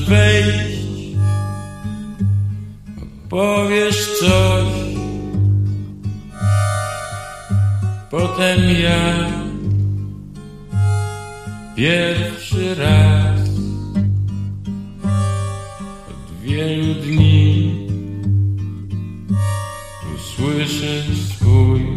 wejść, opowiesz coś, potem ja pierwszy raz od wielu dni usłyszę swój